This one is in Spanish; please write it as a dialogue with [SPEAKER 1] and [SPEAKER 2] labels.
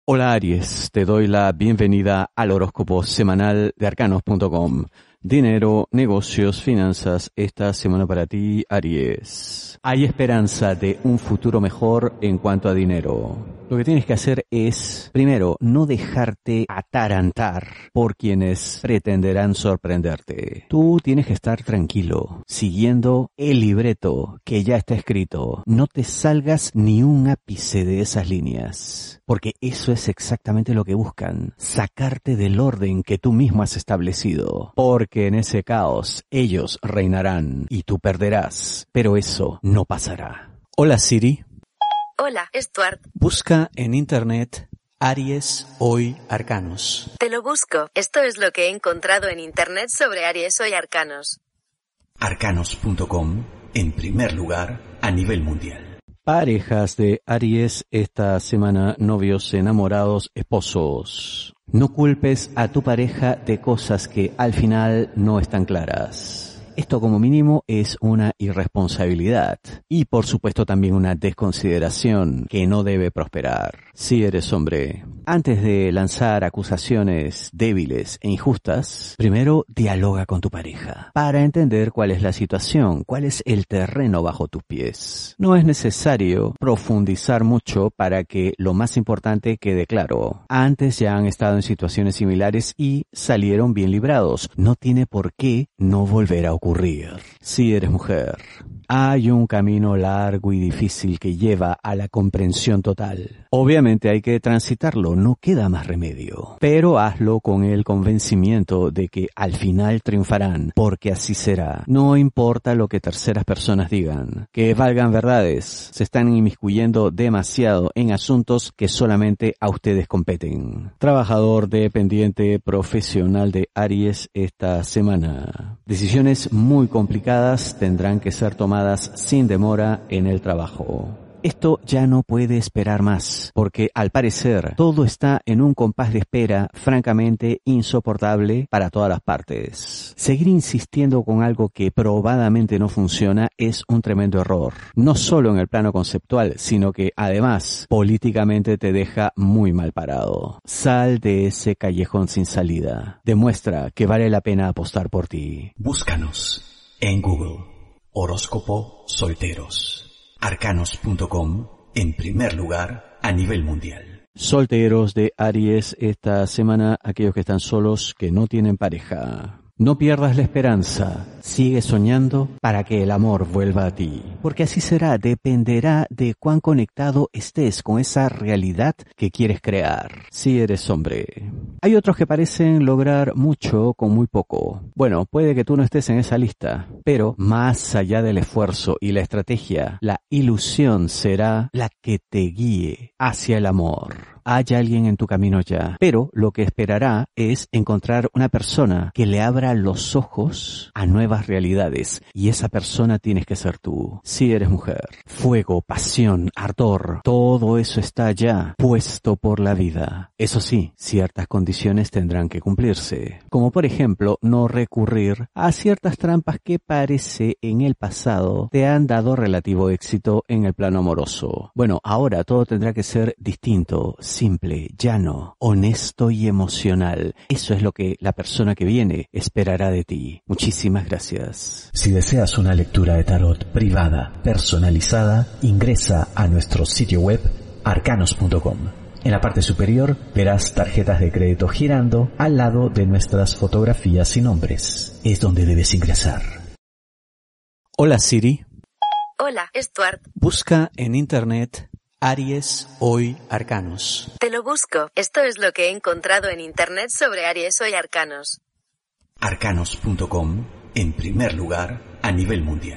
[SPEAKER 1] Hola Aries, te doy la bienvenida al horóscopo semanal de arcanos.com. Dinero, negocios, finanzas, esta semana para ti, Aries. Hay esperanza de un futuro mejor en cuanto a dinero. Lo que tienes que hacer es, primero, no dejarte atarantar por quienes pretenderán sorprenderte. Tú tienes que estar tranquilo, siguiendo el libreto que ya está escrito. No te salgas ni un ápice de esas líneas, porque eso es exactamente lo que buscan, sacarte del orden que tú mismo has establecido. Porque en ese caos ellos reinarán y tú perderás, pero eso no pasará. Hola Siri.
[SPEAKER 2] Hola, Stuart.
[SPEAKER 1] Busca en internet Aries Hoy Arcanos.
[SPEAKER 2] Te lo busco. Esto es lo que he encontrado en internet sobre Aries Hoy Arcanos.
[SPEAKER 1] Arcanos.com, en primer lugar a nivel mundial. Parejas de Aries esta semana, novios, enamorados, esposos. No culpes a tu pareja de cosas que al final no están claras. Esto como mínimo es una irresponsabilidad y por supuesto también una desconsideración que no debe prosperar. Si eres hombre, antes de lanzar acusaciones débiles e injustas, primero dialoga con tu pareja para entender cuál es la situación, cuál es el terreno bajo tus pies. No es necesario profundizar mucho para que lo más importante quede claro. Antes ya han estado en situaciones similares y salieron bien librados. No tiene por qué no volver a ocurrir. Si eres mujer, hay un camino largo y difícil que lleva a la comprensión total. Obviamente hay que transitarlo, no queda más remedio. Pero hazlo con el convencimiento de que al final triunfarán, porque así será. No importa lo que terceras personas digan, que valgan verdades. Se están inmiscuyendo demasiado en asuntos que solamente a ustedes competen. Trabajador dependiente profesional de Aries esta semana. Decisiones muy complicadas tendrán que ser tomadas sin demora en el trabajo. Esto ya no puede esperar más, porque al parecer todo está en un compás de espera francamente insoportable para todas las partes. Seguir insistiendo con algo que probadamente no funciona es un tremendo error, no solo en el plano conceptual, sino que además políticamente te deja muy mal parado. Sal de ese callejón sin salida. Demuestra que vale la pena apostar por ti. Búscanos en Google. Horóscopo Solteros. Arcanos.com, en primer lugar a nivel mundial. Solteros de Aries esta semana, aquellos que están solos, que no tienen pareja. No pierdas la esperanza, sigue soñando para que el amor vuelva a ti. Porque así será, dependerá de cuán conectado estés con esa realidad que quieres crear. Si eres hombre. Hay otros que parecen lograr mucho con muy poco. Bueno, puede que tú no estés en esa lista, pero más allá del esfuerzo y la estrategia, la ilusión será la que te guíe hacia el amor. Hay alguien en tu camino ya, pero lo que esperará es encontrar una persona que le abra los ojos a nuevas realidades, y esa persona tienes que ser tú. Si eres mujer, fuego, pasión, ardor, todo eso está ya puesto por la vida. Eso sí, ciertas condiciones tendrán que cumplirse, como por ejemplo no recurrir a ciertas trampas que parece en el pasado te han dado relativo éxito en el plano amoroso. Bueno, ahora todo tendrá que ser distinto, simple, llano, honesto y emocional. Eso es lo que la persona que viene esperará de ti. Muchísimas gracias.
[SPEAKER 3] Si deseas una lectura de tarot privada, personalizada, ingresa a nuestro sitio web arcanos.com. En la parte superior verás tarjetas de crédito girando al lado de nuestras fotografías y nombres. Es donde debes ingresar.
[SPEAKER 1] Hola Siri.
[SPEAKER 2] Hola, Stuart.
[SPEAKER 1] Busca en internet Aries Hoy Arcanos.
[SPEAKER 2] Te lo busco. Esto es lo que he encontrado en internet sobre Aries Hoy Arcanos.
[SPEAKER 3] Arcanos.com, en primer lugar a nivel mundial.